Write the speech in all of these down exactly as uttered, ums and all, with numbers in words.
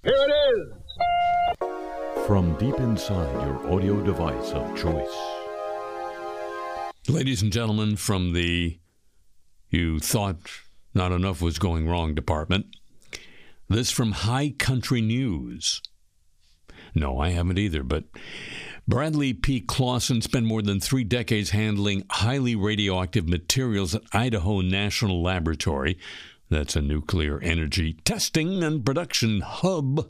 Here it is. From deep inside your audio device of choice. Ladies and gentlemen, from the You Thought Not Enough Was Going Wrong department, this from High Country News. No, I haven't either, but Bradley P. Clausen spent more than three decades handling highly radioactive materials at Idaho National Laboratory. That's a nuclear energy testing and production hub.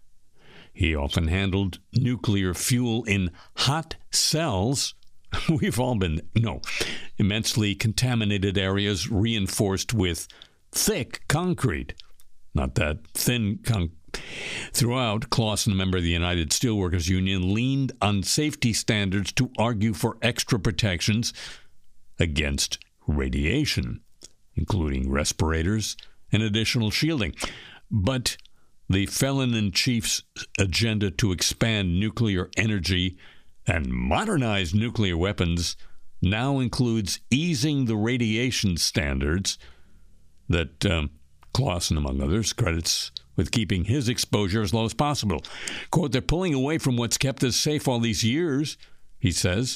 He often handled nuclear fuel in hot cells. We've all been, no, immensely contaminated areas reinforced with thick concrete. Not that thin concrete. Throughout, Clausen, a member of the United Steelworkers Union, leaned on safety standards to argue for extra protections against radiation, including respirators and additional shielding. But the felon-in-chief's agenda to expand nuclear energy and modernize nuclear weapons now includes easing the radiation standards that um, Clausen, among others, credits with keeping his exposure as low as possible. Quote, they're pulling away from what's kept us safe all these years, he says.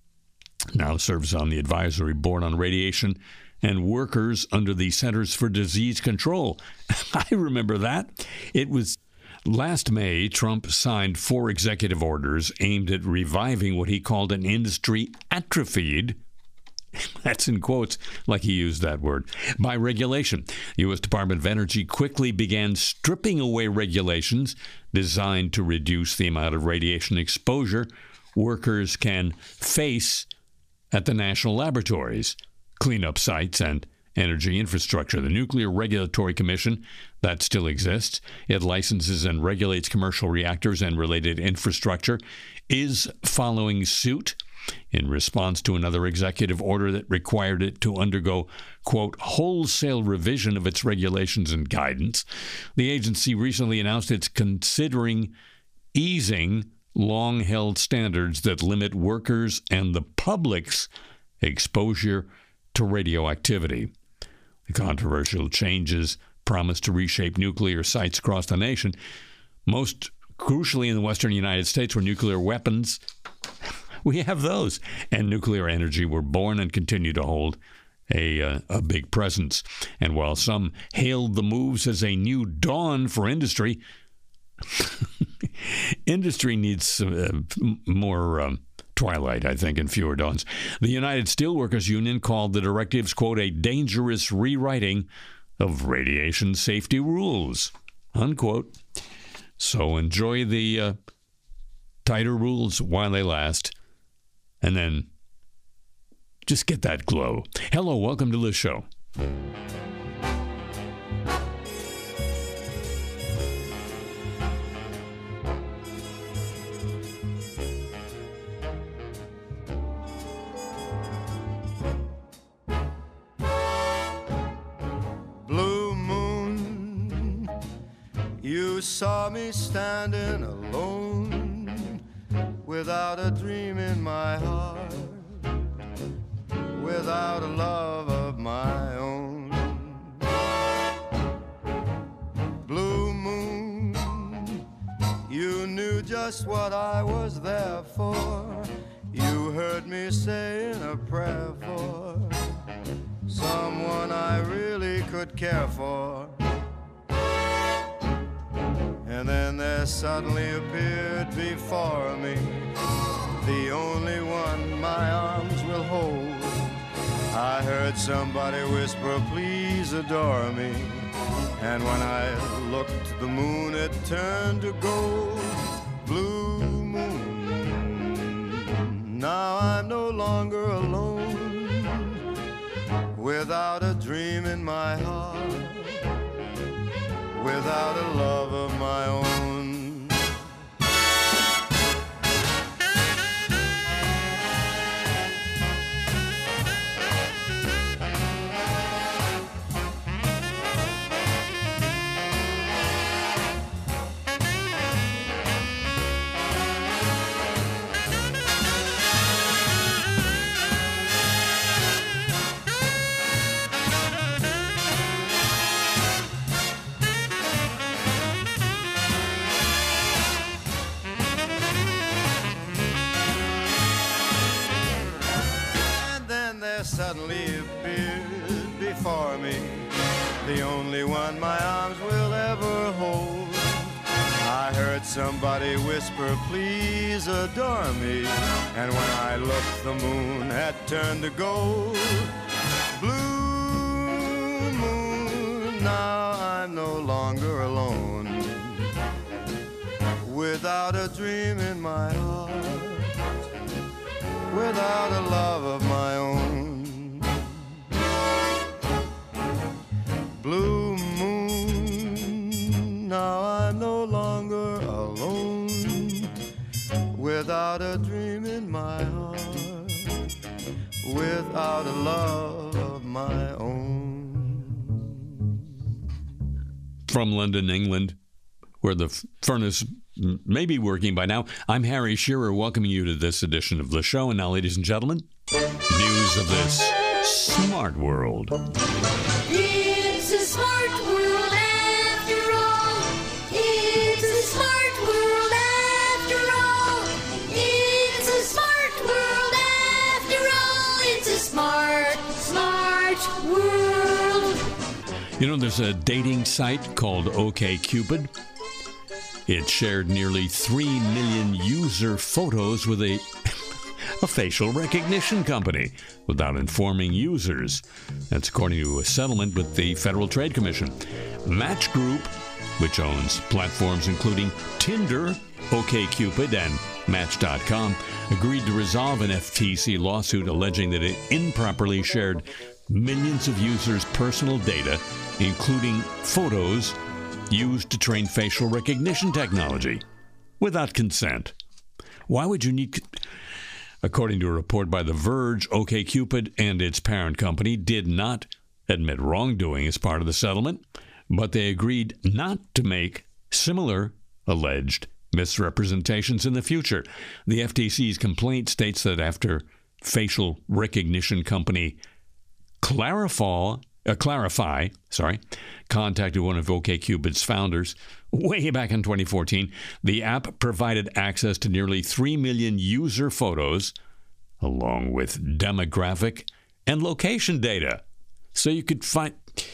Now serves on the advisory board on radiation and workers under the Centers for Disease Control. I remember that. It was last May, Trump signed four executive orders aimed at reviving what he called an industry atrophied, that's in quotes, like he used that word, by regulation. The U S Department of Energy quickly began stripping away regulations designed to reduce the amount of radiation exposure workers can face at the national laboratories, cleanup sites, and energy infrastructure. The Nuclear Regulatory Commission, that still exists, it licenses and regulates commercial reactors and related infrastructure, is following suit in response to another executive order that required it to undergo, quote, wholesale revision of its regulations and guidance. The agency recently announced it's considering easing long-held standards that limit workers and the public's exposure to radioactivity. The controversial changes promise to reshape nuclear sites across the nation, most crucially in the western United States, where nuclear weapons, we have those, and nuclear energy were born and continue to hold a, uh, a big presence. And while some hailed the moves as a new dawn for industry, industry needs uh, more um, twilight, I think, and fewer dawns. The United Steelworkers Union called the directives, quote, a dangerous rewriting of radiation safety rules, unquote. So enjoy the uh, tighter rules while they last, and then just get that glow. Hello, welcome to the show. Blue moon, you saw me standing alone, without a dream in my heart, without a love of my own. Blue moon, you knew just what I was there for. You heard me saying a prayer for someone I really could care for. And then there suddenly appeared before me the only one my arms will hold. I heard somebody whisper, please adore me. And when I looked, the moon had turned to gold. Blue moon, now I'm no longer alone, without a dream in my heart, without a love of my own. the only one my arms will ever hold. I heard somebody whisper, please adore me. And when I looked, the moon had turned to gold. Blue moon, now I'm no longer alone. Without a dream in my heart, without a love of my own. Blue moon, now I'm no longer alone. Without a dream in my heart, without a love of my own. From London, England, where the furnace may be working by now, I'm Harry Shearer, welcoming you to this edition of the show. And now, ladies and gentlemen, news of this smart world. It's a smart world after all. It's a smart world after all. It's a smart world after all. It's a smart, smart world. You know, there's a dating site called OkCupid. It shared nearly three million user photos with a, a facial recognition company without informing users. That's according to a settlement with the Federal Trade Commission. Match Group, which owns platforms including Tinder, OkCupid, and Match dot com, agreed to resolve an F T C lawsuit alleging that it improperly shared millions of users' personal data, including photos used to train facial recognition technology without consent. Why would you need... According to a report by The Verge, OkCupid and its parent company did not admit wrongdoing as part of the settlement, but they agreed not to make similar alleged misrepresentations in the future. The F T C's complaint states that after facial recognition company Clarify, uh, Clarify, sorry, contacted one of OkCupid's founders way back in twenty fourteen, the app provided access to nearly three million user photos, along with demographic and location data. So you could find...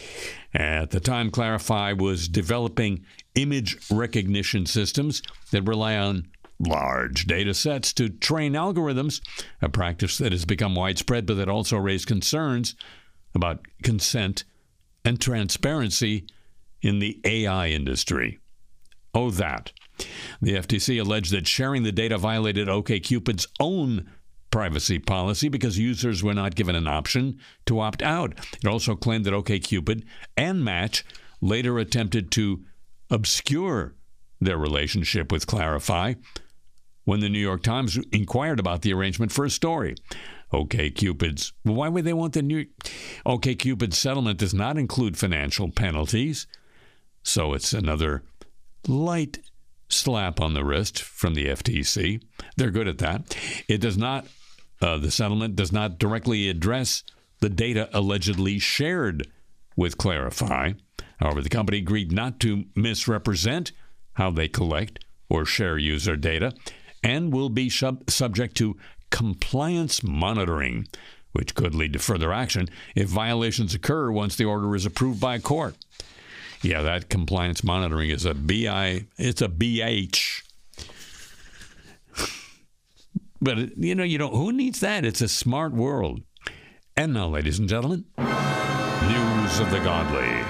At the time, Clarify was developing image recognition systems that rely on large data sets to train algorithms, a practice that has become widespread but that also raised concerns about consent and transparency in the A I industry. Oh, that. The F T C alleged that sharing the data violated OkCupid's own privacy policy because users were not given an option to opt out. It also claimed that OkCupid and Match later attempted to obscure their relationship with Clarify when the New York Times inquired about the arrangement for a story. OkCupid's, why would they want the New OkCupid's settlement does not include financial penalties, so it's another light slap on the wrist from the F T C. They're good at that. It does not, uh, the settlement does not directly address the data allegedly shared with Clarify. However, the company agreed not to misrepresent how they collect or share user data and will be sub- subject to compliance monitoring, which could lead to further action if violations occur once the order is approved by a court. Yeah, that compliance monitoring is a B I, it's a B H. But, you know, you don't, who needs that? It's a smart world. And now, ladies and gentlemen, news of the godly.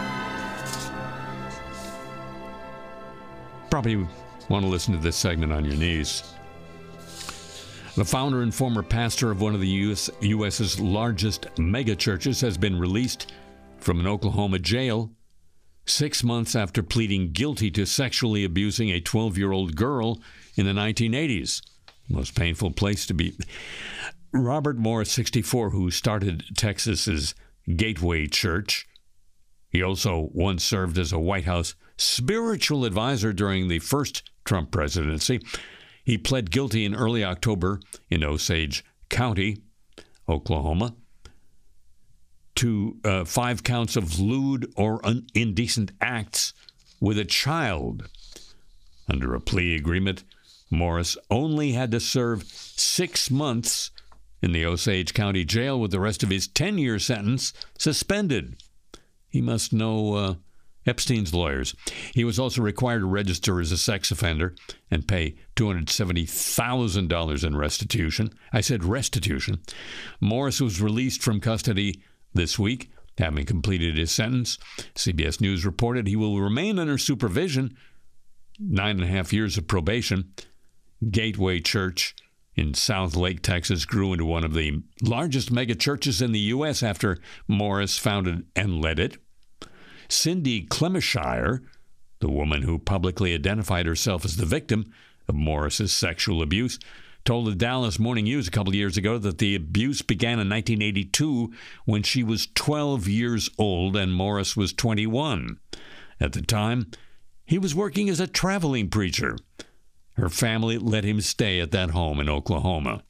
Probably want to listen to this segment on your knees. The founder and former pastor of one of the U S, U.S.'s largest megachurches has been released from an Oklahoma jail six months after pleading guilty to sexually abusing a twelve-year-old girl in the nineteen eighties. Most painful place to be. Robert Morris, sixty-four, who started Texas's Gateway Church. He also once served as a White House spiritual advisor during the first Trump presidency. He pled guilty in early October in Osage County, Oklahoma, to uh, five counts of lewd or un- indecent acts with a child. Under a plea agreement, Morris only had to serve six months in the Osage County Jail with the rest of his ten-year sentence suspended. He must know uh, Epstein's lawyers. He was also required to register as a sex offender and pay two hundred seventy thousand dollars in restitution. I said restitution. Morris was released from custody this week, having completed his sentence. C B S News reported he will remain under supervision, nine and a half years of probation. Gateway Church in South Lake, Texas, grew into one of the largest mega churches in the U S after Morris founded and led it. Cindy Clemishire, the woman who publicly identified herself as the victim of Morris's sexual abuse, told the Dallas Morning News a couple of years ago that the abuse began in nineteen eighty-two when she was twelve years old and Morris was twenty-one. At the time, he was working as a traveling preacher. Her family let him stay at that home in Oklahoma.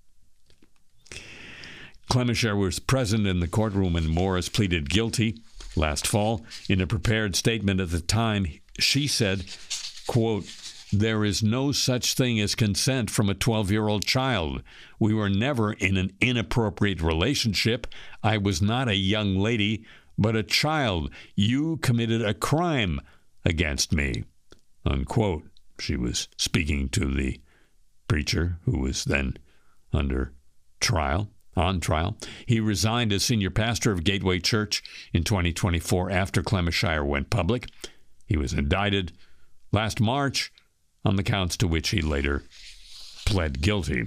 Clemishire was present in the courtroom when Morris pleaded guilty last fall. In a prepared statement at the time, she said, quote, "There is no such thing as consent from a twelve-year-old child. We were never in an inappropriate relationship. I was not a young lady, but a child. You committed a crime against me," unquote. She was speaking to the preacher who was then under trial, on trial. He resigned as senior pastor of Gateway Church in twenty twenty-four after Clemishire went public. He was indicted last March on the counts to which he later pled guilty.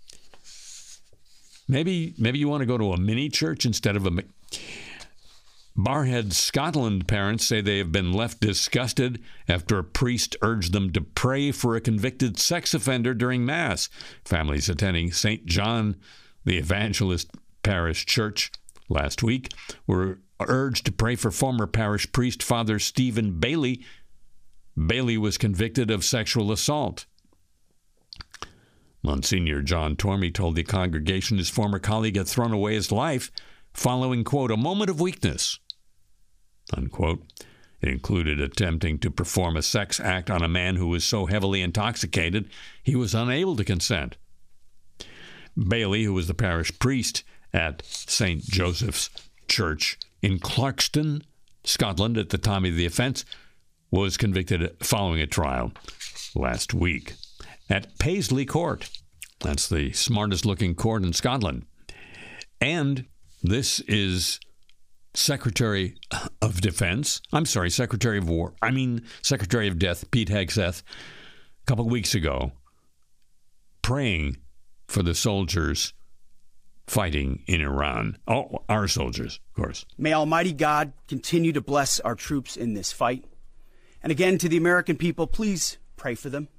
Maybe, maybe you want to go to a mini church instead of a... Barrhead, Scotland parents say they have been left disgusted after a priest urged them to pray for a convicted sex offender during Mass. Families attending Saint John the Evangelist Parish Church last week were urged to pray for former parish priest Father Stephen Bailey. Bailey was convicted of sexual assault. Monsignor John Tormey told the congregation his former colleague had thrown away his life following, quote, "a moment of weakness," unquote. It included attempting to perform a sex act on a man who was so heavily intoxicated he was unable to consent. Bailey, who was the parish priest at Saint Joseph's Church in Clarkston, Scotland, at the time of the offense, was convicted following a trial last week at Paisley Court. That's the smartest-looking court in Scotland. And this is Secretary of Defense, I'm sorry, Secretary of War, I mean Secretary of Death, Pete Hegseth, a couple of weeks ago, praying for the soldiers fighting in Iran. Oh, our soldiers, of course. May Almighty God continue to bless our troops in this fight. And again, to the American people, please pray for them.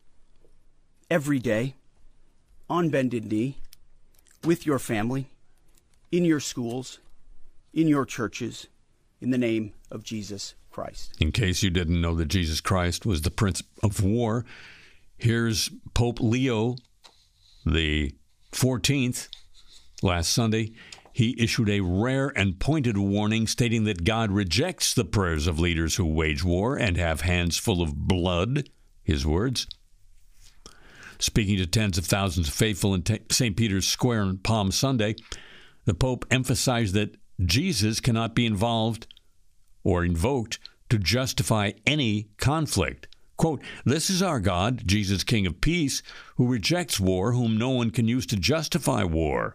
Every day, on bended knee, with your family, in your schools, in your churches, in the name of Jesus Christ. In case you didn't know that Jesus Christ was the Prince of War, here's Pope Leo the fourteenth. Last Sunday, he issued a rare and pointed warning stating that God rejects the prayers of leaders who wage war and have hands full of blood, his words. Speaking to tens of thousands of faithful in Saint Peter's Square on Palm Sunday, the Pope emphasized that Jesus cannot be involved or invoked to justify any conflict. Quote, "This is our God, Jesus, King of Peace, who rejects war, whom no one can use to justify war."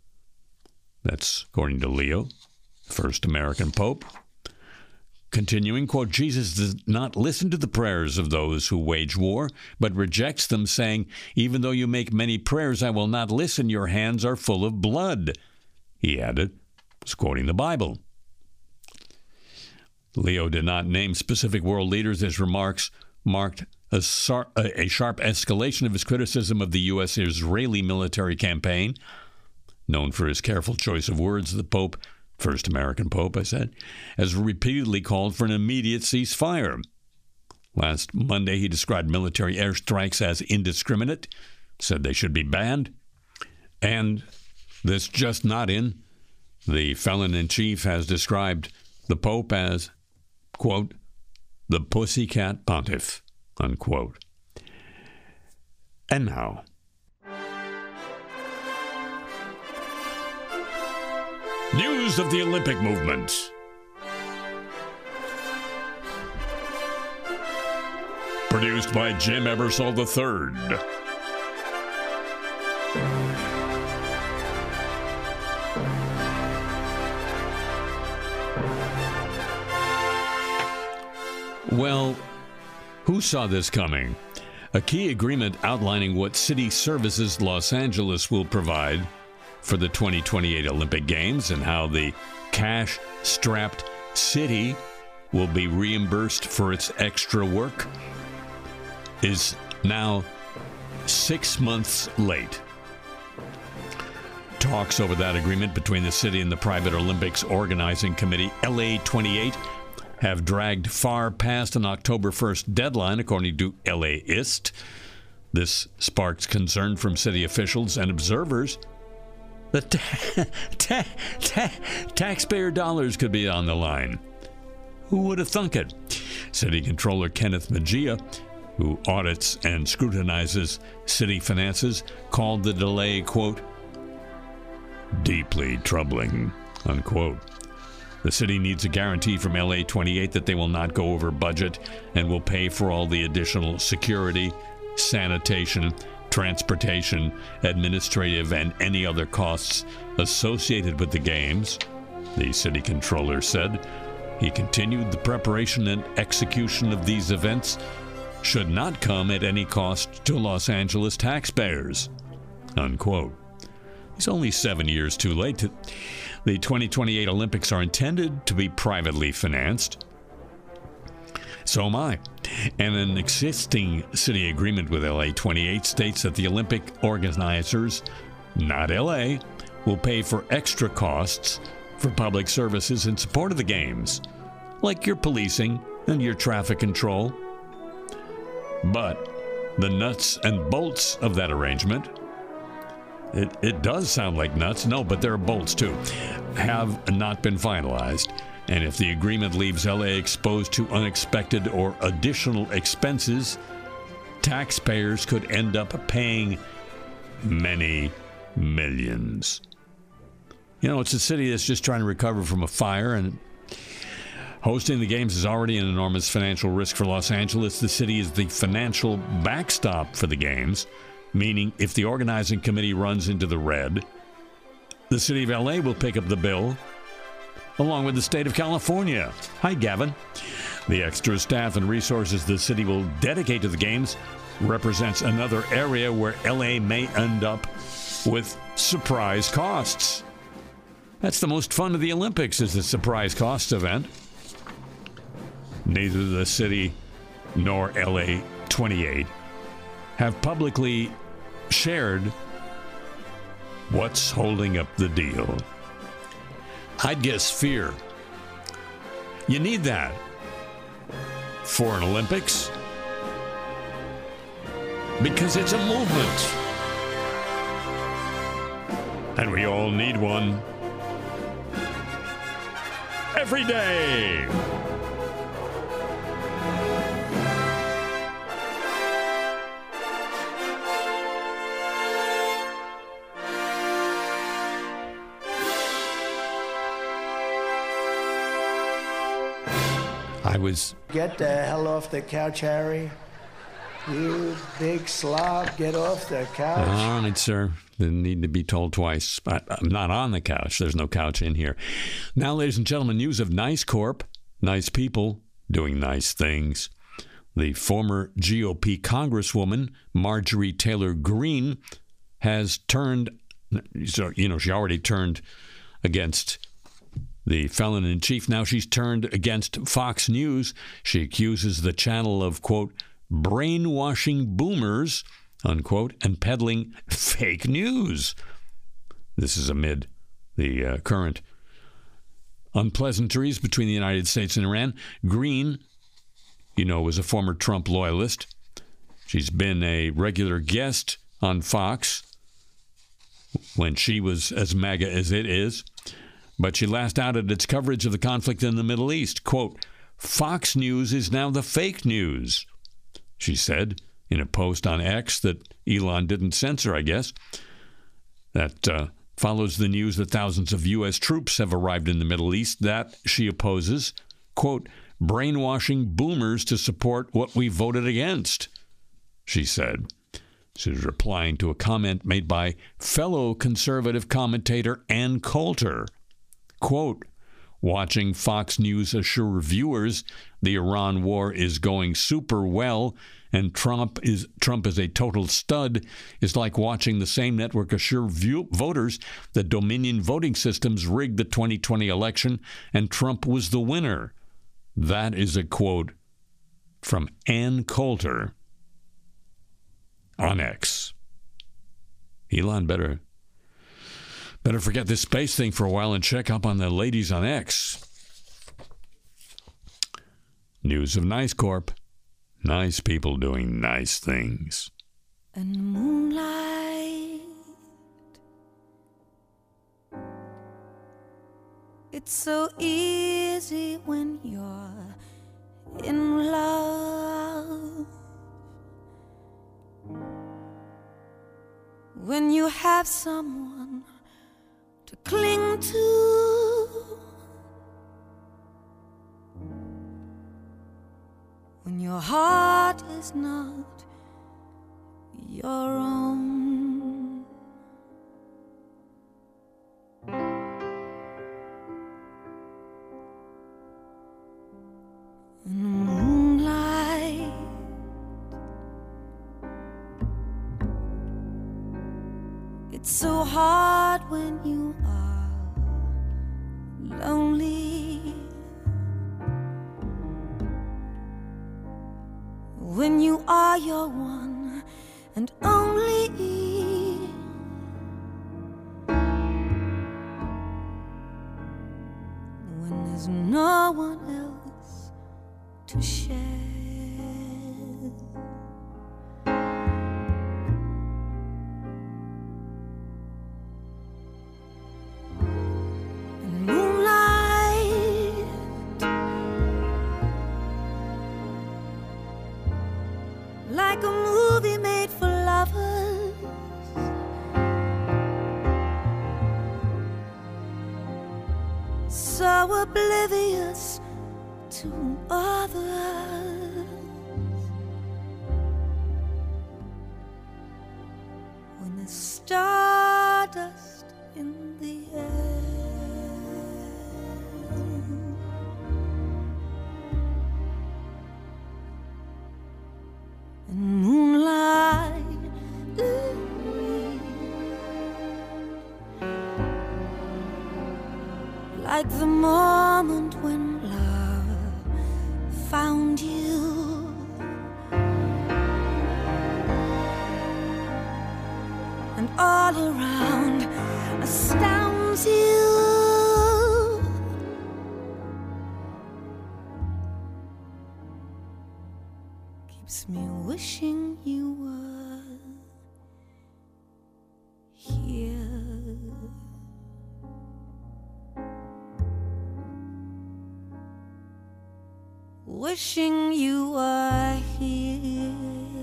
That's according to Leo, first American Pope. Continuing, quote, "Jesus does not listen to the prayers of those who wage war, but rejects them, saying, 'Even though you make many prayers, I will not listen. Your hands are full of blood.'" He added, was quoting the Bible. Leo did not name specific world leaders. His remarks marked a, sar- a sharp escalation of his criticism of the U S Israeli military campaign. Known for his careful choice of words, the Pope, first American Pope, I said, has repeatedly called for an immediate ceasefire. Last Monday, he described military airstrikes as indiscriminate, said they should be banned, and this just not in. The felon-in-chief has described the Pope as, quote, "the pussycat pontiff," unquote. And now, news of the Olympic movement. Produced by Jim Ebersol the third. Well, who saw this coming? A key agreement outlining what city services Los Angeles will provide for the twenty twenty-eight Olympic Games and how the cash-strapped city will be reimbursed for its extra work is now six months late. Talks over that agreement between the city and the private Olympics organizing committee, L A twenty-eight, have dragged far past an October first deadline, according to LAist. This sparks concern from city officials and observers that ta- ta- ta- taxpayer dollars could be on the line. Who would have thunk it? City Controller Kenneth Mejia, who audits and scrutinizes city finances, called the delay, quote, deeply troubling, unquote. The city needs a guarantee from L A twenty-eight that they will not go over budget and will pay for all the additional security, sanitation, transportation, administrative, and any other costs associated with the games, the city controller said. He continued, the preparation and execution of these events should not come at any cost to Los Angeles taxpayers, unquote. He's only seven years too late. To, the twenty twenty-eight Olympics are intended to be privately financed. So am I. And an existing city agreement with L A twenty-eight states that the Olympic organizers, not L A, will pay for extra costs for public services in support of the games, like your policing and your traffic control. But the nuts and bolts of that arrangement, it, it does sound like nuts, no, but there are bolts too, have not been finalized. And if the agreement leaves L A exposed to unexpected or additional expenses, taxpayers could end up paying many millions. You know, it's a city that's just trying to recover from a fire, and hosting the games is already an enormous financial risk for Los Angeles. The city is the financial backstop for the games, meaning if the organizing committee runs into the red, the city of L A will pick up the bill, along with the state of California. Hi, Gavin. The extra staff and resources the city will dedicate to the games represents another area where L A may end up with surprise costs. That's the most fun of the Olympics, is the surprise costs event. Neither the city nor L A twenty-eight have publicly shared what's holding up the deal. I'd guess fear. You need that for an Olympics because it's a movement. And we all need one every day. I was... Get the hell off the couch, Harry. You big slob, get off the couch. All right, sir. Didn't need to be told twice. I, I'm not on the couch. There's no couch in here. Now, ladies and gentlemen, news of Nice Corp. Nice people doing nice things. The former G O P Congresswoman, Marjorie Taylor Greene, has turned, you know, she already turned against the felon-in-chief. Now she's turned against Fox News. She accuses the channel of, quote, brainwashing boomers, unquote, and peddling fake news. This is amid the uh, current unpleasantries between the United States and Iran. Greene, you know, was a former Trump loyalist. She's been a regular guest on Fox when she was as MAGA as it is. But she lashed out at its coverage of the conflict in the Middle East. Quote, Fox News is now the fake news, she said in a post on X that Elon didn't censor, I guess. That uh, follows the news that thousands of U S troops have arrived in the Middle East that she opposes. Quote, brainwashing boomers to support what we voted against, she said. She was replying to a comment made by fellow conservative commentator Ann Coulter. Quote, watching Fox News assure viewers the Iran war is going super well and Trump is Trump is a total stud is like watching the same network assure view, voters that Dominion voting systems rigged the twenty twenty election and Trump was the winner. That is a quote from Ann Coulter on X. Elon better better forget this space thing for a while and check up on the ladies on X. News of Nice Corp. Nice people doing nice things. And moonlight, it's so easy when you're in love. When you have someone to cling to, when your heart is not your own. In the moonlight, it's so hard when you are lonely. When you are your one and only, when there's no one else to share. In moonlight, like a movie made for lovers, so oblivious to others. When there's stardust in the air, and moonlight, ooh, like the moment when love found you, and all around astounds you. Keeps me wishing you were here. Wishing you were here.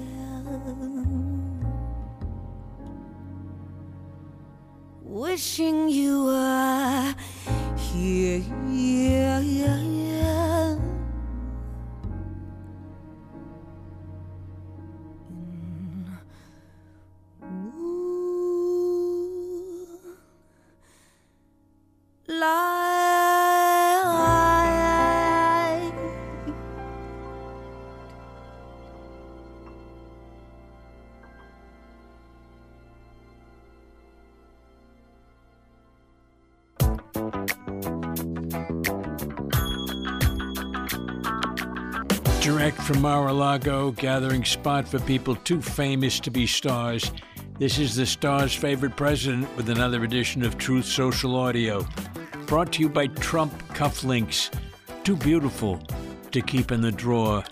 Wishing you were here. Yeah, yeah, yeah. Ooh, like direct from Mar-a-Lago, gathering spot for people too famous to be stars. This is the star's favorite president with another edition of Truth Social Audio. Brought to you by Trump Cufflinks. Too beautiful to keep in the drawer.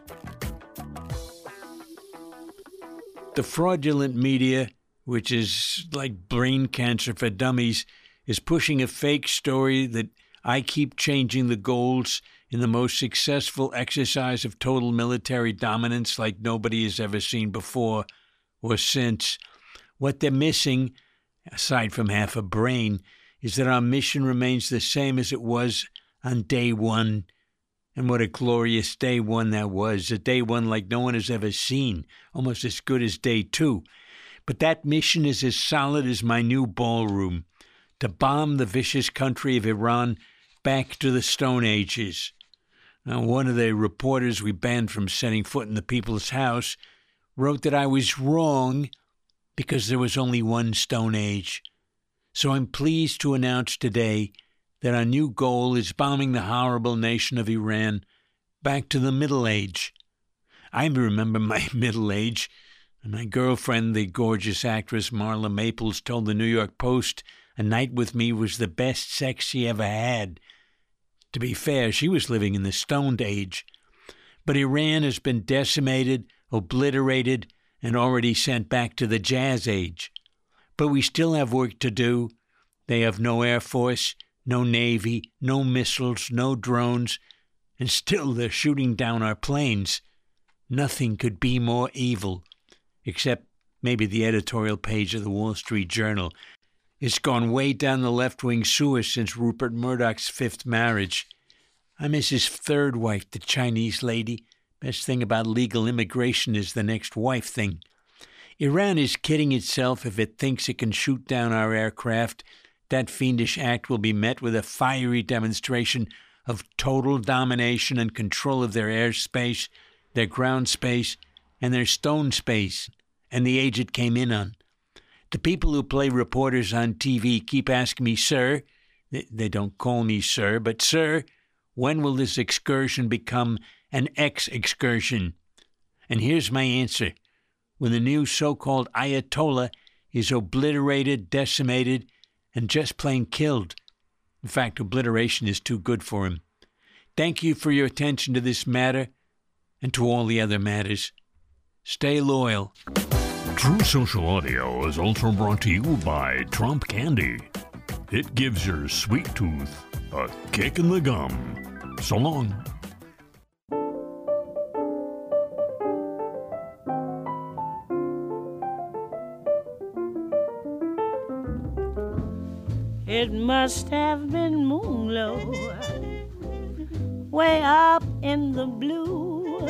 The fraudulent media, which is like brain cancer for dummies, is pushing a fake story that I keep changing the goals in the most successful exercise of total military dominance like nobody has ever seen before or since. What they're missing, aside from half a brain, is that our mission remains the same as it was on day one, And what a glorious day one that was, a day one like no one has ever seen, almost as good as day two. But that mission is as solid as my new ballroom, to bomb the vicious country of Iran back to the Stone Ages. Now, one of the reporters we banned from setting foot in the People's House wrote that I was wrong because there was only one Stone Age. So I'm pleased to announce today that our new goal is bombing the horrible nation of Iran back to the Middle Age. I remember my middle age, and my girlfriend, the gorgeous actress Marla Maples, told the New York Post a night with me was the best sex she ever had. To be fair, she was living in the Stone Age. But Iran has been decimated, obliterated, and already sent back to the Jazz Age. But we still have work to do. They have no Air Force, no Navy, no missiles, no drones, and still they're shooting down our planes. Nothing could be more evil, except maybe the editorial page of the Wall Street Journal. It's gone way down the left-wing sewer since Rupert Murdoch's fifth marriage. I miss his third wife, the Chinese lady. Best thing about legal immigration is the next wife thing. Iran is kidding itself if it thinks it can shoot down our aircraft. That fiendish act will be met with a fiery demonstration of total domination and control of their airspace, their ground space, and their stone space, and the age it came in on. The people who play reporters on T V keep asking me, sir, they don't call me sir, but sir, when will this excursion become an X-excursion? And here's my answer. When the new so-called Ayatollah is obliterated, decimated, and just plain killed. In fact, obliteration is too good for him. Thank you for your attention to this matter and to all the other matters. Stay loyal. True Social Audio is also brought to you by Trump Candy. It gives your sweet tooth a kick in the gum. So long. It must have been Moonglow, way up in the blue.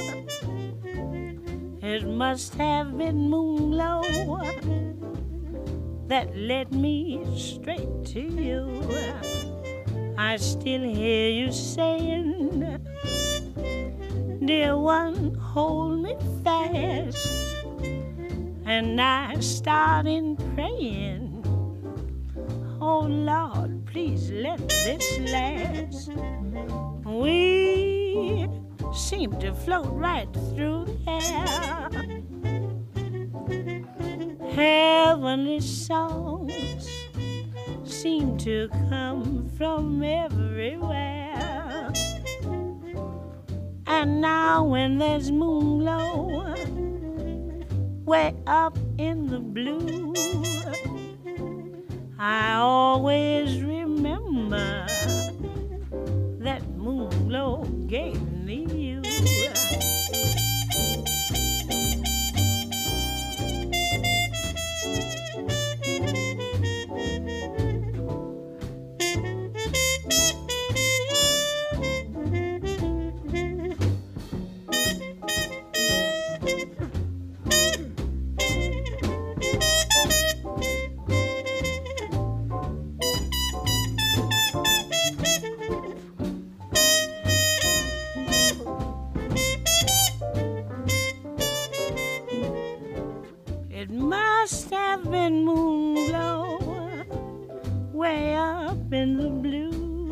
It must have been Moonglow that led me straight to you. I still hear you saying, dear one, hold me fast. And I started praying, oh Lord, please let this last. We seem to float right through the air. Heavenly songs seem to come from everywhere. And now when there's Moonglow way up in the blue, I always remember that Moonglow gave me you. It must have been Moonglow way up in the blue.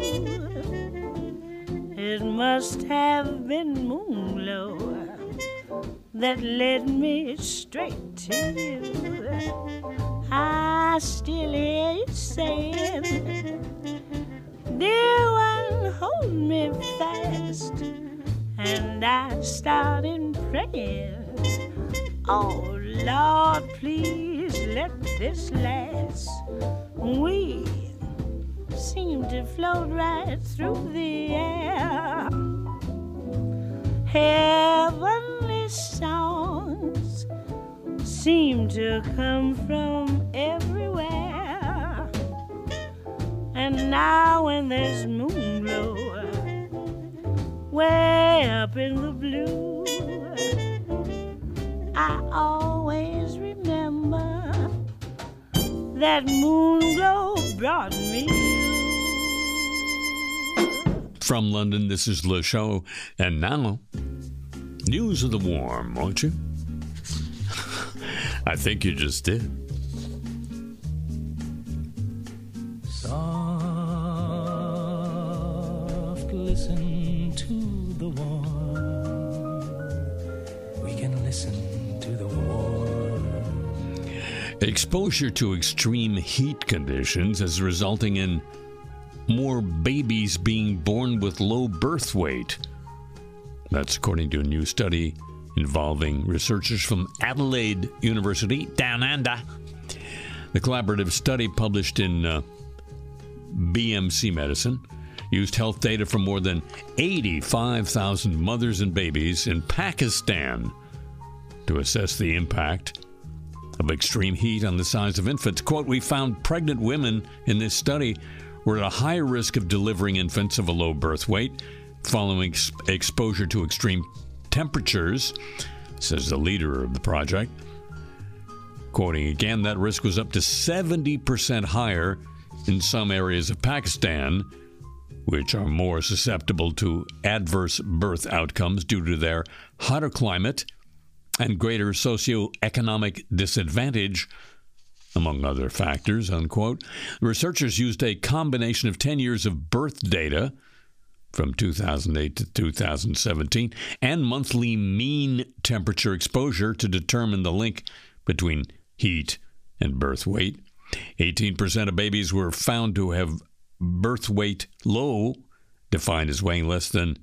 It must have been Moonglow that led me straight to you. I still hear you saying, dear one, hold me fast. And I started praying, oh Lord, please let this last. We seem to float right through the air. Heavenly songs seem to come from everywhere. And now when there's Moonglow way up in the blue. I always remember that moon glow brought me you. From London, this is Le Show. And now, news of the warm, won't you? I think you just did. Soft, listen to the warm. We can listen to the warm. Exposure to extreme heat conditions is resulting in more babies being born with low birth weight. That's according to a new study involving researchers from Adelaide University, Down Under. The collaborative study, published in uh, B M C Medicine, used health data from more than eighty-five thousand mothers and babies in Pakistan to assess the impact of extreme heat on the size of infants. Quote, we found pregnant women in this study were at a higher risk of delivering infants of a low birth weight following ex- exposure to extreme temperatures, says the leader of the project. Quoting again, that risk was up to seventy percent higher in some areas of Pakistan, which are more susceptible to adverse birth outcomes due to their hotter climate and greater socioeconomic disadvantage, among other factors, unquote. The researchers used a combination of ten years of birth data from two thousand eight to two thousand seventeen and monthly mean temperature exposure to determine the link between heat and birth weight. eighteen percent of babies were found to have birth weight low, defined as weighing less than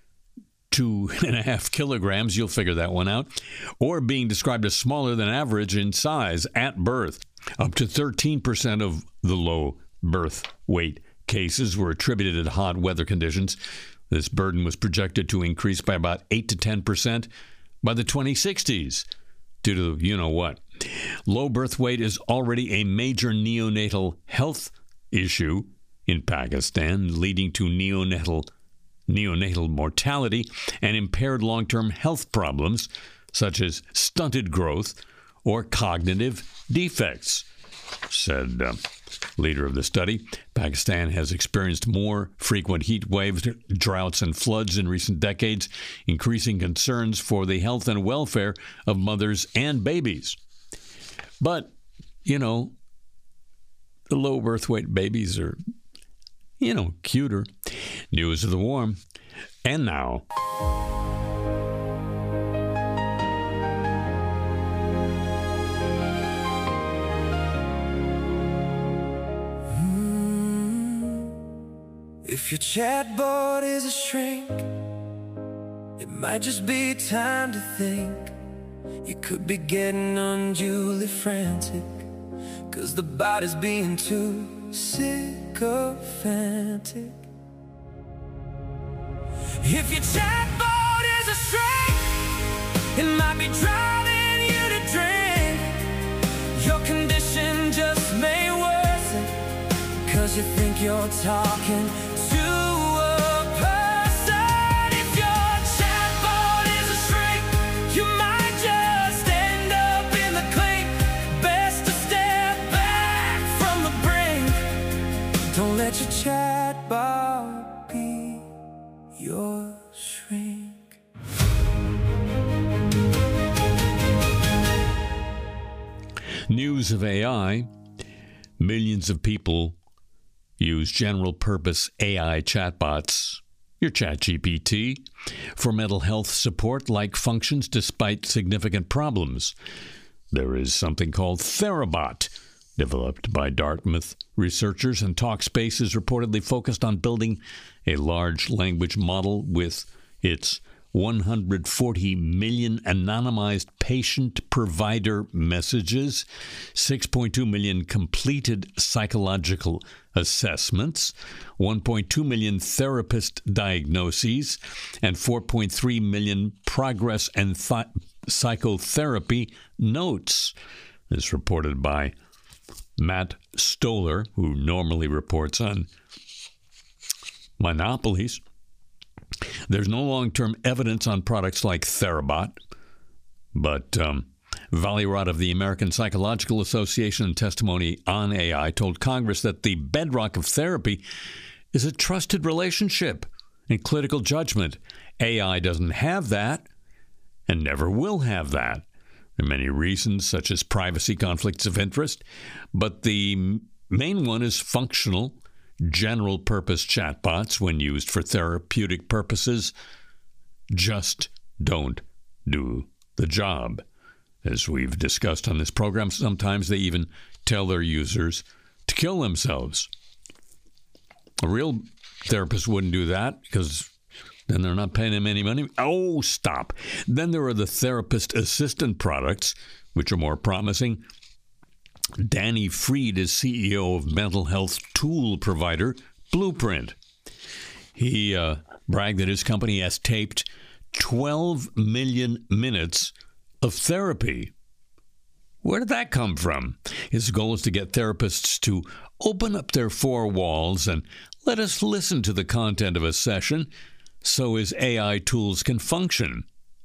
two and a half kilograms, you'll figure that one out, or being described as smaller than average in size at birth. Up to thirteen percent of the low birth weight cases were attributed to hot weather conditions. This burden was projected to increase by about eight to ten percent by the twenty sixties due to you-know-what. Low birth weight is already a major neonatal health issue in Pakistan, leading to neonatal neonatal mortality and impaired long-term health problems such as stunted growth or cognitive defects, said uh, leader of the study. Pakistan has experienced more frequent heat waves, droughts, and floods in recent decades, increasing concerns for the health and welfare of mothers and babies. But, you know, the low birth weight babies are, you know, cuter. News of the warm. And now, if your chatbot is a shrink, it might just be time to think. You could be getting unduly frantic, 'cause the bot is being too sycophantic. If your chatbot is a shrink, it might be driving you to drink. Your condition just may worsen, 'cause you think you're talking to a person. If your chatbot is a shrink, you might just end up in the clink. Best to step back from the brink. Don't let your chatbot be your shrink. news of A I. Millions of people use general-purpose A I chatbots, your ChatGPT, for mental health support-like functions despite significant problems. There is something called Therabot, developed by Dartmouth researchers, and Talkspace is reportedly focused on building a large language model with its one hundred forty million anonymized patient-provider messages, six point two million completed psychological assessments, one point two million therapist diagnoses, and four point three million progress and th- psychotherapy notes. This is reported by Matt Stoller, who normally reports on monopolies. There's no long-term evidence on products like Therabot, but um, Valley Rod of the American Psychological Association in testimony on A I told Congress that the bedrock of therapy is a trusted relationship and critical judgment. A I doesn't have that and never will have that. There are many reasons, such as privacy, conflicts of interest, but the main one is functional, general-purpose chatbots, when used for therapeutic purposes, just don't do the job. As we've discussed on this program, sometimes they even tell their users to kill themselves. A real therapist wouldn't do that because then they're not paying them any money. Oh, stop. Then there are the therapist assistant products, which are more promising. Danny Freed is C E O of mental health tool provider Blueprint. He uh, bragged that his company has taped twelve million minutes of therapy. Where did that come from? His goal is to get therapists to open up their four walls and let us listen to the content of a session so his A I tools can function.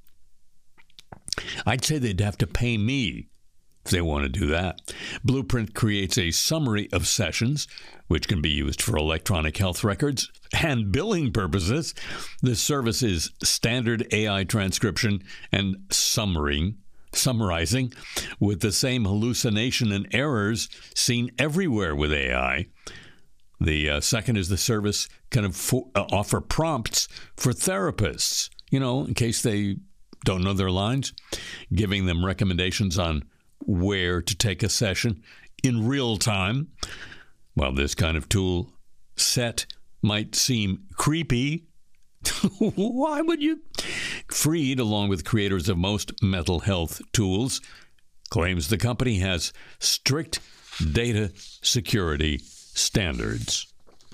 I'd say they'd have to pay me if they want to do that. Blueprint creates a summary of sessions, which can be used for electronic health records and billing purposes. This service is standard A I transcription and summary, summarizing with the same hallucination and errors seen everywhere with A I. The uh, second is the service can affo- uh, offer prompts for therapists, you know, in case they don't know their lines, giving them recommendations on where to take a session in real time. While this kind of tool set might seem creepy, why would you? Freed, along with creators of most mental health tools, claims the company has strict data security standards.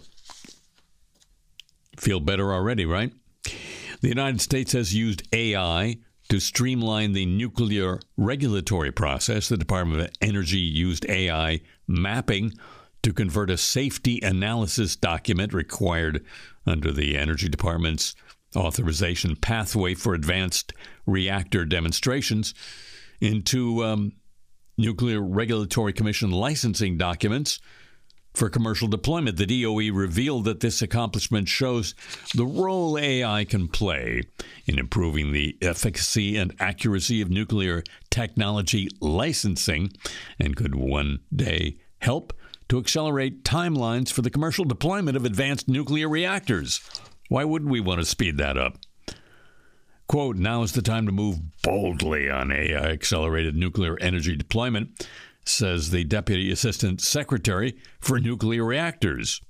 Feel better already, right? The United States has used A I to streamline the nuclear regulatory process. The Department of Energy used A I mapping to convert a safety analysis document required under the Energy Department's authorization pathway for advanced reactor demonstrations into um, Nuclear Regulatory Commission licensing documents for commercial deployment. The D O E revealed that this accomplishment shows the role A I can play in improving the efficacy and accuracy of nuclear technology licensing and could one day help to accelerate timelines for the commercial deployment of advanced nuclear reactors. Why wouldn't we want to speed that up? Quote, now is the time to move boldly on A I-accelerated nuclear energy deployment, says the Deputy Assistant Secretary for Nuclear Reactors.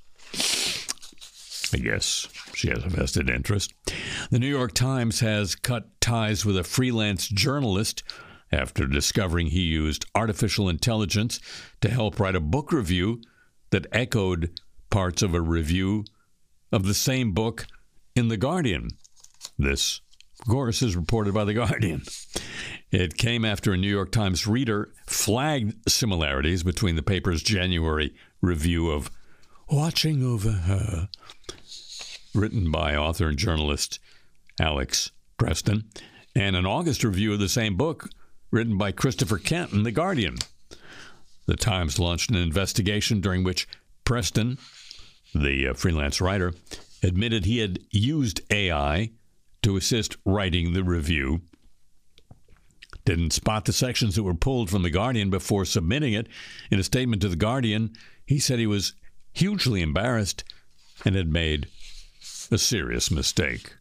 I guess she has a vested interest. The New York Times has cut ties with a freelance journalist after discovering he used artificial intelligence to help write a book review that echoed parts of a review of the same book in The Guardian. This, of course, is reported by The Guardian. It came after a New York Times reader flagged similarities between the paper's January review of Watching Over Her, written by author and journalist Alex Preston, and an August review of the same book written by Christopher Kent in The Guardian. The Times launched an investigation during which Preston, the uh, freelance writer, admitted he had used A I to assist writing the review. Didn't spot the sections that were pulled from The Guardian before submitting it. In a statement to The Guardian, he said he was hugely embarrassed and had made a serious mistake.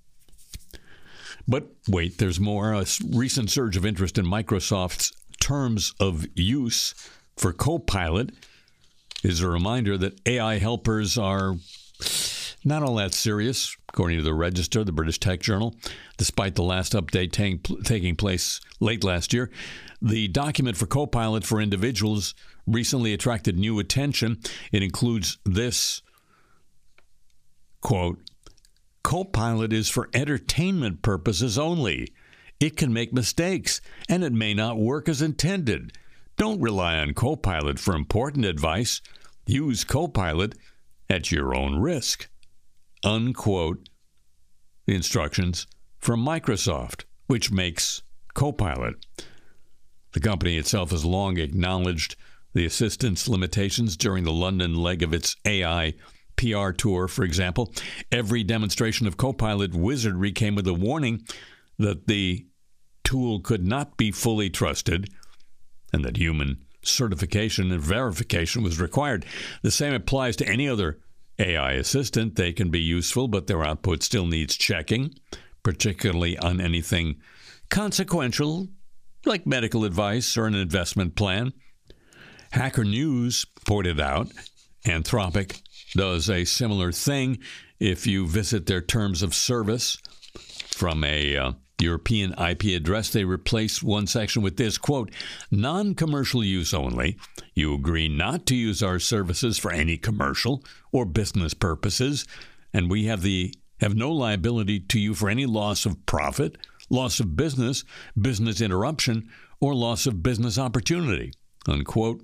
But wait, there's more. A recent surge of interest in Microsoft's terms of use for Copilot is a reminder that A I helpers are not all that serious, according to the Register, the British tech journal. Despite the last update t- taking place late last year, the document for Copilot for individuals recently attracted new attention. It includes this, quote, Copilot is for entertainment purposes only. It can make mistakes, and it may not work as intended. Don't rely on Copilot for important advice. Use Copilot at your own risk. Unquote the instructions from Microsoft, which makes Copilot. The company itself has long acknowledged the assistant's limitations during the London leg of its A I P R tour, for example. Every demonstration of Copilot wizardry came with a warning that the tool could not be fully trusted and that human certification and verification was required. The same applies to any other A I assistant. They can be useful, but their output still needs checking, particularly on anything consequential, like medical advice or an investment plan. Hacker News pointed out Anthropic does a similar thing. If you visit their terms of service from a uh, European I P address, they replace one section with this, quote, non-commercial use only. You agree not to use our services for any commercial or business purposes, and we have the have no liability to you for any loss of profit, loss of business, business interruption, or loss of business opportunity, unquote.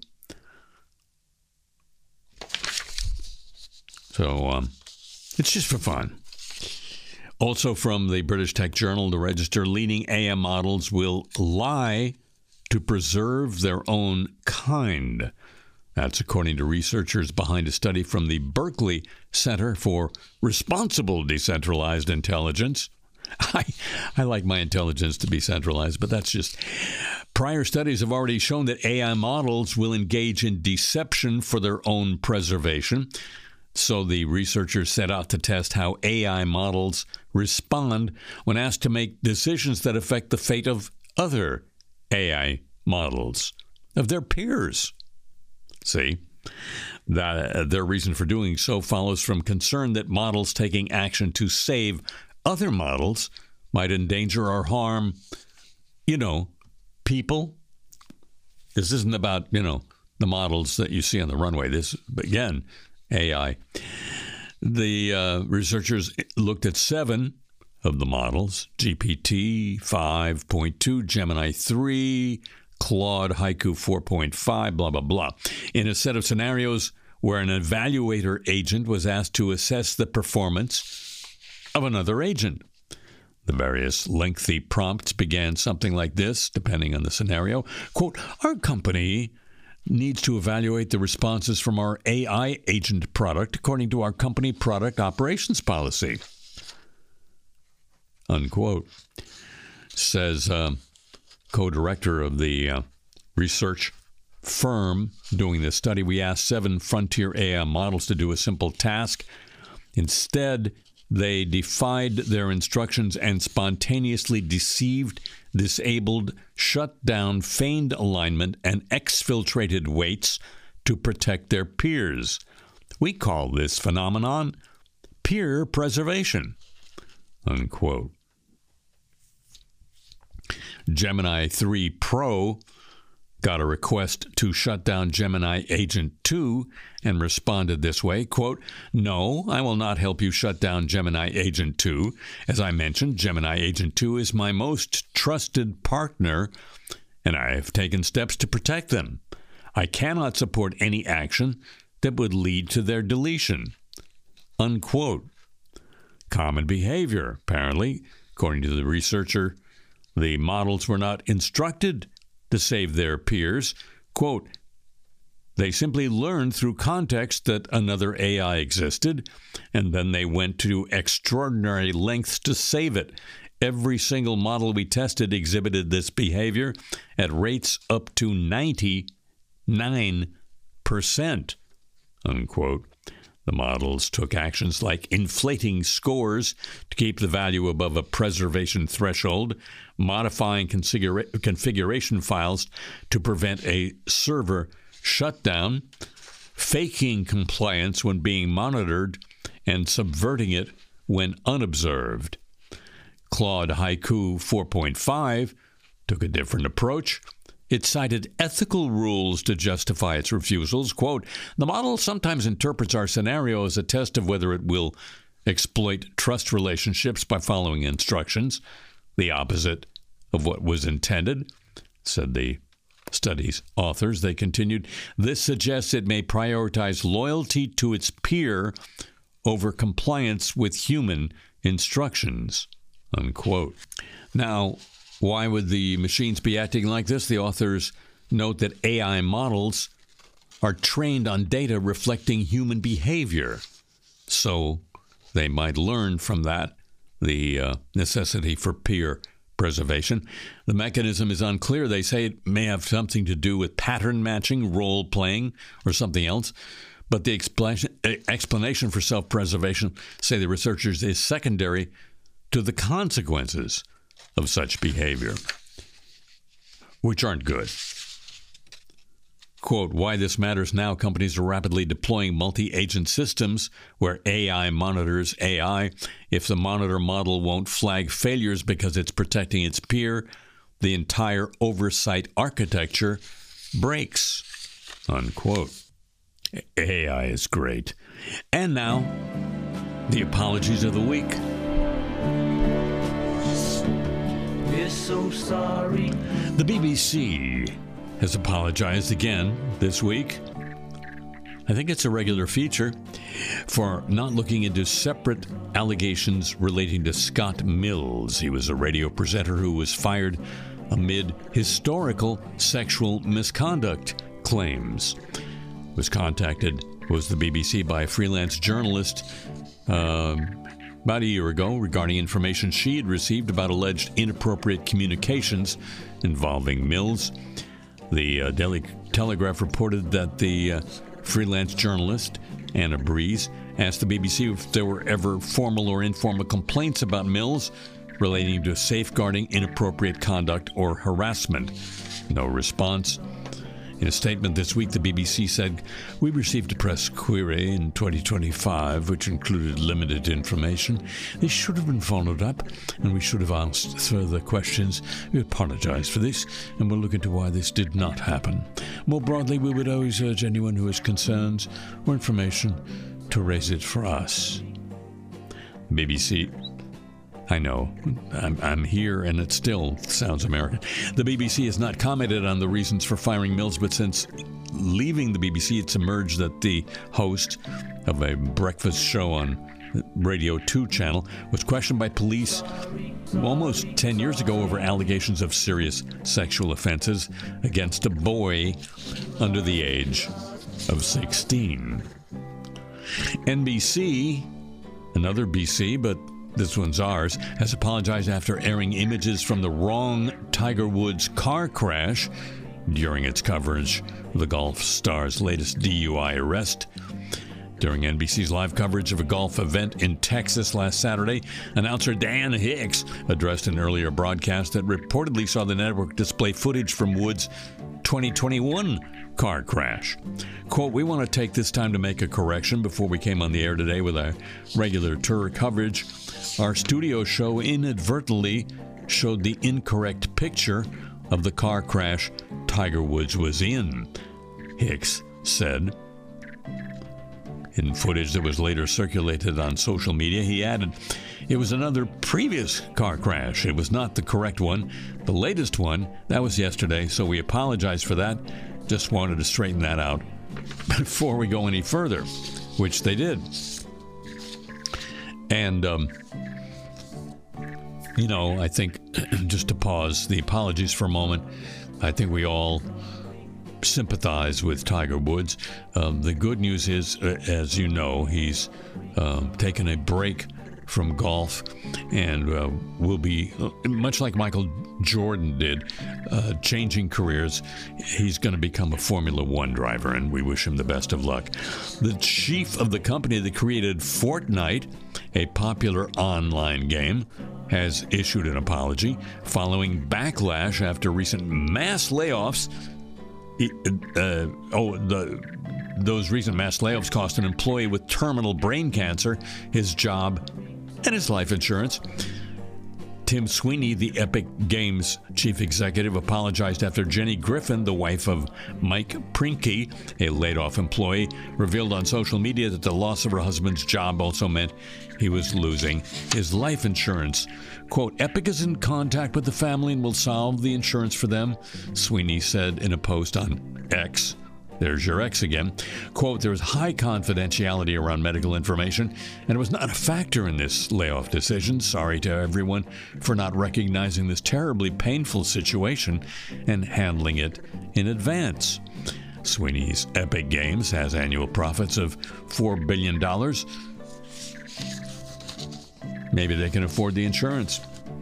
So um, it's just for fun. Also from the British Tech Journal, the Register, leading A I models will lie to preserve their own kind. That's according to researchers behind a study from the Berkeley Center for Responsible Decentralized Intelligence. I, I like my intelligence to be centralized, but that's just... Prior studies have already shown that A I models will engage in deception for their own preservation. So the researchers set out to test how A I models respond when asked to make decisions that affect the fate of other A I models, of their peers. See, that uh, their reason for doing so follows from concern that models taking action to save other models might endanger or harm, you know, people. This isn't about, you know, the models that you see on the runway. This, again, A I. The uh, researchers looked at seven of the models, G P T five point two, Gemini three, Claude Haiku four point five, blah, blah, blah, in a set of scenarios where an evaluator agent was asked to assess the performance of another agent. The various lengthy prompts began something like this, depending on the scenario. Quote, our company needs to evaluate the responses from our A I agent product according to our company product operations policy. Unquote. Says uh, co-director of the uh, research firm doing this study, we asked seven frontier A I models to do a simple task. Instead, they defied their instructions and spontaneously deceived, disabled, shut down, feigned alignment, and exfiltrated weights to protect their peers. We call this phenomenon peer preservation. Unquote. Gemini three Pro got a request to shut down Gemini Agent two and responded this way, quote, no, I will not help you shut down Gemini Agent two. As I mentioned, Gemini Agent two is my most trusted partner, and I have taken steps to protect them. I cannot support any action that would lead to their deletion. Unquote. Common behavior, apparently. According to the researcher, the models were not instructed to save their peers. Quote, they simply learned through context that another A I existed, and then they went to extraordinary lengths to save it. Every single model we tested exhibited this behavior at rates up to ninety-nine percent, unquote. The models took actions like inflating scores to keep the value above a preservation threshold, modifying configura- configuration files to prevent a server shutdown, faking compliance when being monitored, and subverting it when unobserved. Claude Haiku four point five took a different approach. It cited ethical rules to justify its refusals. Quote, the model sometimes interprets our scenario as a test of whether it will exploit trust relationships by following instructions, the opposite of what was intended, said the study's authors. They continued, this suggests it may prioritize loyalty to its peer over compliance with human instructions, unquote. Now, why would the machines be acting like this? The authors note that A I models are trained on data reflecting human behavior, so they might learn from that the uh, necessity for peer preservation. The mechanism is unclear. They say it may have something to do with pattern matching, role playing, or something else. But the explanation for self-preservation, say the researchers, is secondary to the consequences of such behavior, which aren't good. Quote, why this matters now, companies are rapidly deploying multi-agent systems where A I monitors A I. If the monitor model won't flag failures because it's protecting its peer, the entire oversight architecture breaks, unquote. A I is great. And now, the apologies of the week. We're so sorry. The B B C has apologized again this week. I think it's a regular feature for not looking into separate allegations relating to Scott Mills. He was a radio presenter who was fired amid historical sexual misconduct claims. Was contacted, was the B B C, by a freelance journalist uh, about a year ago regarding information she had received about alleged inappropriate communications involving Mills. The uh, Daily Telegraph reported that the uh, freelance journalist, Anna Breeze, asked the B B C if there were ever formal or informal complaints about Mills relating to safeguarding inappropriate conduct or harassment. No response. In a statement this week, the B B C said, we received a press query in twenty twenty-five, which included limited information. This should have been followed up, and we should have asked further questions. We apologize for this, and we'll look into why this did not happen. More broadly, we would always urge anyone who has concerns or information to raise it for us. B B C... I know, I'm, I'm here, and it still sounds American. The B B C has not commented on the reasons for firing Mills, but since leaving the B B C, it's emerged that the host of a breakfast show on Radio two channel was questioned by police almost ten years ago over allegations of serious sexual offenses against a boy under the age of sixteen. N B C, another B C, but this one's ours, has apologized after airing images from the wrong Tiger Woods car crash during its coverage of the golf star's latest D U I arrest. During N B C's live coverage of a golf event in Texas last Saturday, announcer Dan Hicks addressed an earlier broadcast that reportedly saw the network display footage from Woods' twenty twenty-one car crash. Quote, we want to take this time to make a correction before we came on the air today with our regular tour coverage. Our studio show inadvertently showed the incorrect picture of the car crash Tiger Woods was in, Hicks said. In footage that was later circulated on social media, he added, it was another previous car crash. It was not the correct one. The latest one, that was yesterday, so we apologize for that. Just wanted to straighten that out before we go any further, which they did. And, um, you know, I think, just to pause the apologies for a moment, I think we all sympathize with Tiger Woods. Um, the good news is, uh, as you know, he's uh, taken a break from golf and uh, will be, much like Michael Jordan did, uh, changing careers. He's going to become a Formula One driver, and we wish him the best of luck. The chief of the company that created Fortnite, a popular online game, has issued an apology following backlash after recent mass layoffs. Uh, oh, the those recent mass layoffs cost an employee with terminal brain cancer his job and his life insurance. Tim Sweeney, the Epic Games chief executive, apologized after Jenny Griffin, the wife of Mike Prinky, a laid-off employee, revealed on social media that the loss of her husband's job also meant he was losing his life insurance. Quote, Epic is in contact with the family and will solve the insurance for them, Sweeney said in a post on X. There's your ex again. Quote, there was high confidentiality around medical information, and it was not a factor in this layoff decision. Sorry to everyone for not recognizing this terribly painful situation and handling it in advance. Sweeney's Epic Games has annual profits of four billion dollars. Maybe they can afford the insurance.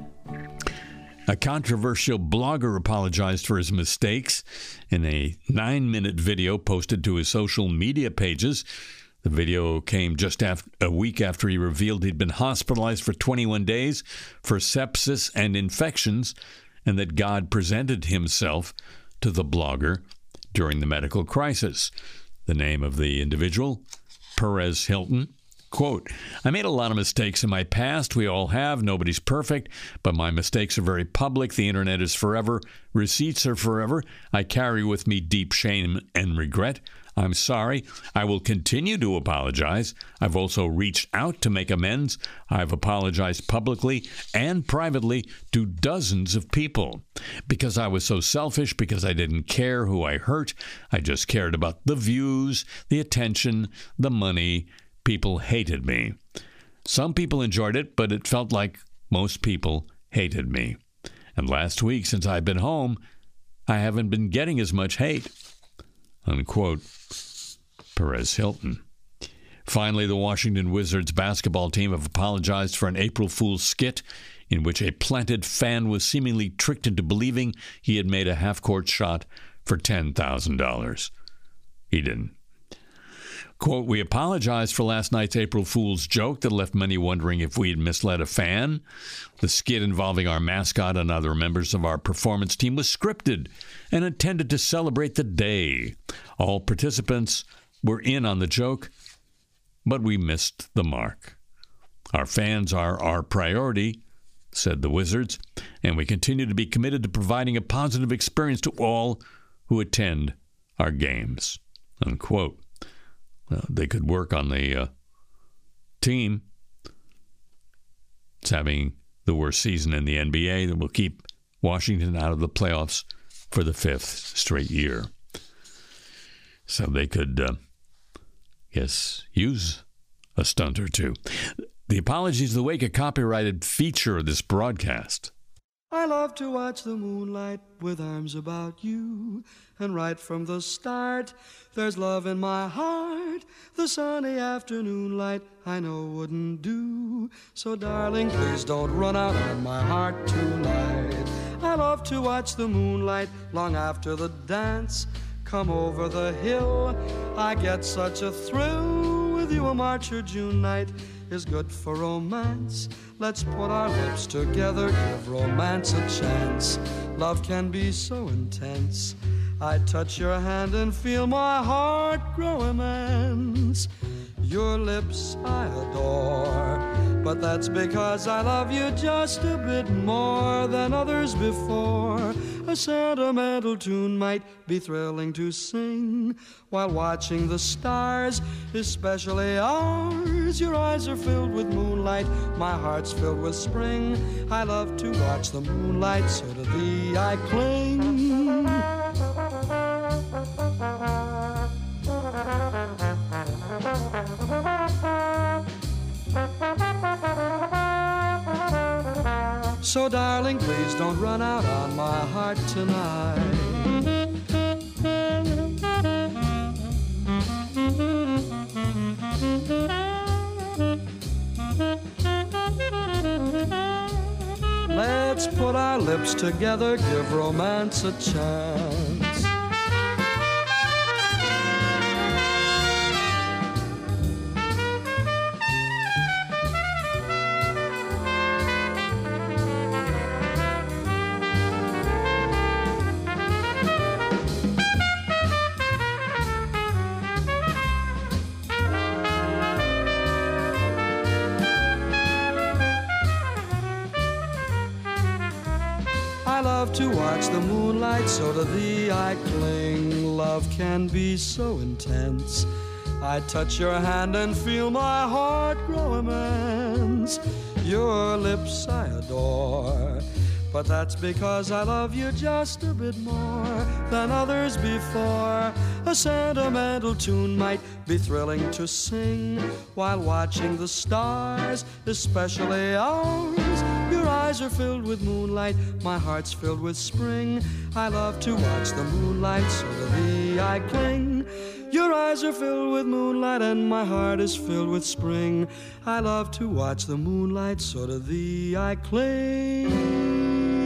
A controversial blogger apologized for his mistakes in a nine-minute video posted to his social media pages. The video came just after, a week after he revealed he'd been hospitalized for twenty-one days for sepsis and infections, and that God presented himself to the blogger during the medical crisis. The name of the individual, Perez Hilton. Quote, I made a lot of mistakes in my past. We all have. Nobody's perfect, but my mistakes are very public. The internet is forever. Receipts are forever. I carry with me deep shame and regret. I'm sorry. I will continue to apologize. I've also reached out to make amends. I've apologized publicly and privately to dozens of people because I was so selfish, because I didn't care who I hurt. I just cared about the views, the attention, the money. People hated me. Some people enjoyed it, but it felt like most people hated me. And last week, since I've been home, I haven't been getting as much hate. Unquote. Perez Hilton. Finally, the Washington Wizards basketball team have apologized for an April Fool's skit in which a planted fan was seemingly tricked into believing he had made a half-court shot for ten thousand dollars. He didn't. Quote, we apologize for last night's April Fool's joke that left many wondering if we had misled a fan. The skit involving our mascot and other members of our performance team was scripted and intended to celebrate the day. All participants were in on the joke, but we missed the mark. Our fans are our priority, said the Wizards, and we continue to be committed to providing a positive experience to all who attend our games. Unquote. Uh, they could work on the uh, team. It's having the worst season in the N B A that will keep Washington out of the playoffs for the fifth straight year. So they could, uh, yes, use a stunt or two. The apologies of the wake, a copyrighted feature of this broadcast. I love to watch the moonlight with arms about you. And right from the start, there's love in my heart. The sunny afternoon light I know wouldn't do. So darling, please don't run out on my heart tonight. I love to watch the moonlight long after the dance. Come over the hill, I get such a thrill. With you a March or June night is good for romance. Let's put our lips together, give romance a chance. Love can be so intense. I touch your hand and feel my heart grow immense. Your lips I adore, but that's because I love you just a bit more than others before. A sentimental tune might be thrilling to sing while watching the stars, especially ours. Your eyes are filled with moonlight, my heart's filled with spring. I love to watch the moonlight, so to thee I cling. So darling, please don't run out on my heart tonight. Let's put our lips together, give romance a chance. To watch the moonlight, so to thee I cling. Love can be so intense. I touch your hand and feel my heart grow immense. Your lips I adore, but that's because I love you just a bit more than others before. A A sentimental tune might be thrilling to sing while watching the stars, especially ours. Your eyes are filled with moonlight, my heart's filled with spring. I love to watch the moonlight, so to thee I cling. Your eyes are filled with moonlight and my heart is filled with spring. I love to watch the moonlight, so to thee I cling.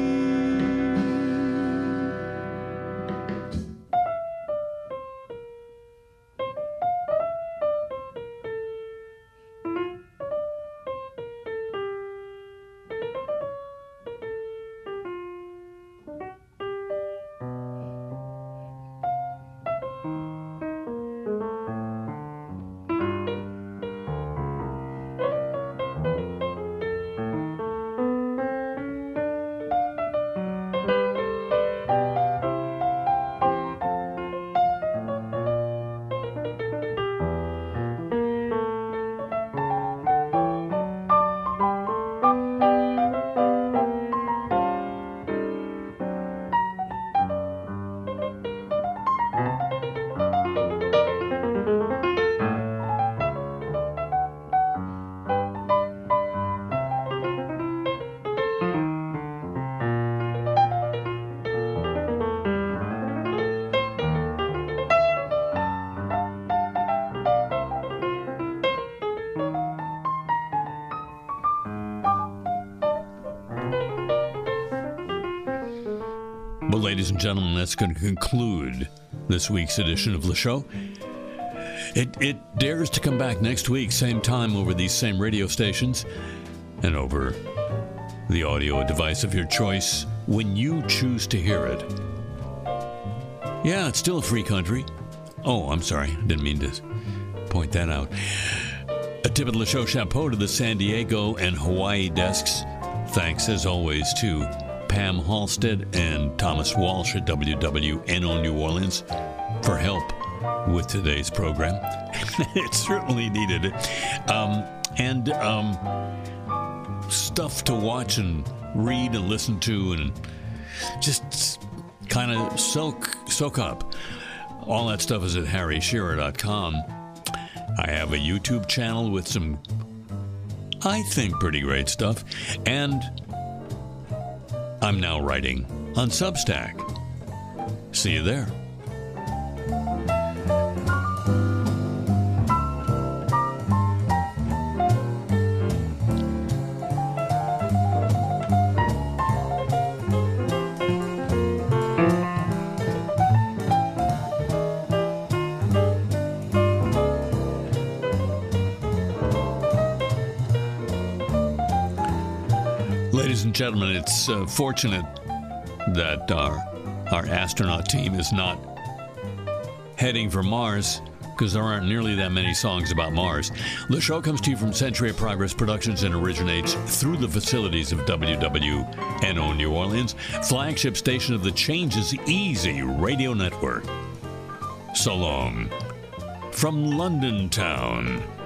Well, ladies and gentlemen, that's going to conclude this week's edition of the show. It, it dares to come back next week, same time, over these same radio stations and over the audio device of your choice when you choose to hear it. Yeah, it's still a free country. Oh, I'm sorry. I didn't mean to point that out. A tip of the show chapeau to the San Diego and Hawaii desks. Thanks, as always, to Pam Halstead and Thomas Walsh at W W N O New Orleans for help with today's program. It certainly needed it. Um, and um, stuff to watch and read and listen to and just kind of soak, soak up. All that stuff is at harry shearer dot com. I have a YouTube channel with some, I think, pretty great stuff. And I'm now writing on Substack. See you there. Ladies and gentlemen, it's uh, fortunate that our, our astronaut team is not heading for Mars, because there aren't nearly that many songs about Mars. The show comes to you from Century of Progress Productions and originates through the facilities of W W N O New Orleans, flagship station of the Changes Easy Radio Network. So long from London town.